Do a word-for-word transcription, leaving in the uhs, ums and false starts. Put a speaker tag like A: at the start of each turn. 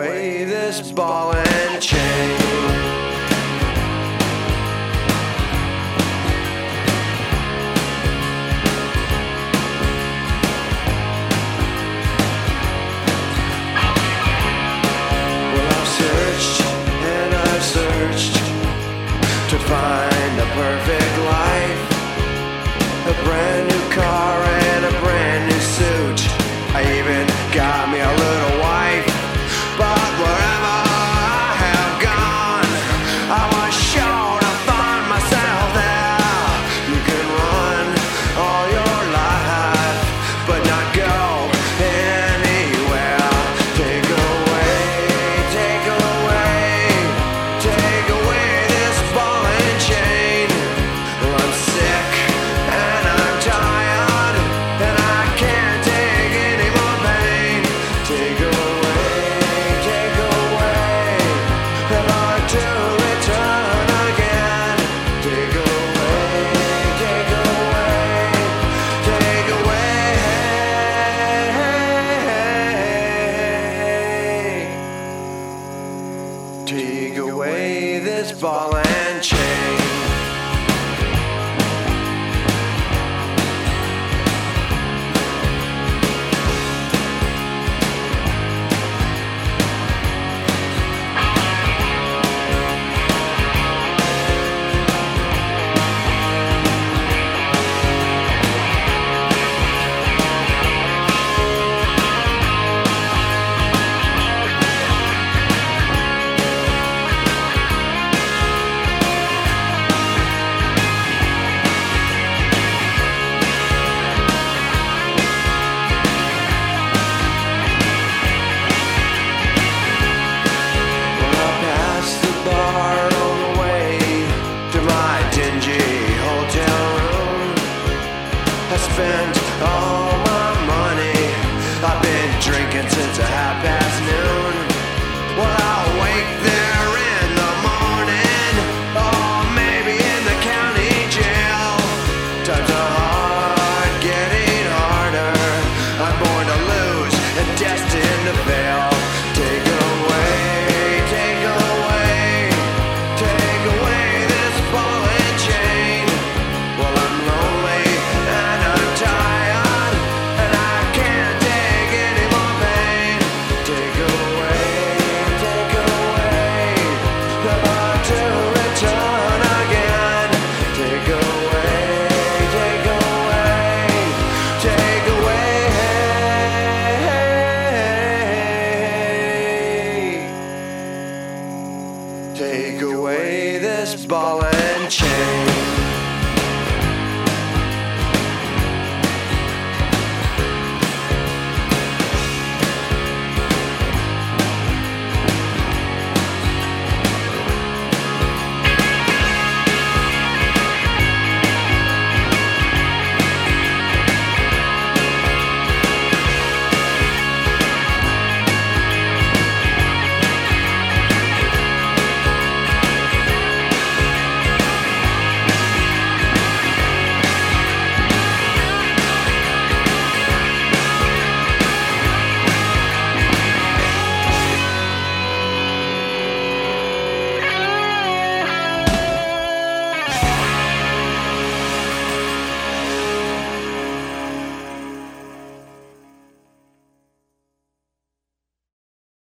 A: away this ball and chain. To find a perfect life, a brand new car and a brand new suit. I even got me a little wife. But wherever I have gone, I was sure to find myself there. You can run all your life, but not go anywhere. Take away, take away, take away this ball and chain. Well, I'm sick and I'm tired and I can't take any more pain. Take away, take away, never to return again. Take away, take away, take away. Take away this ball and chain. I spent all my money. I've been drinking since a half past noon. Well, I'll wake there in the morning, or maybe in the county jail. Times are hard, getting harder. I'm born to lose and destined to fail. Take away, take away, take away this ball and chain. Well, I'm lonely and I'm tired and I can't take any more pain. Take away, take away, never to return again. Take away, take away, take away. Take away this ball and chain.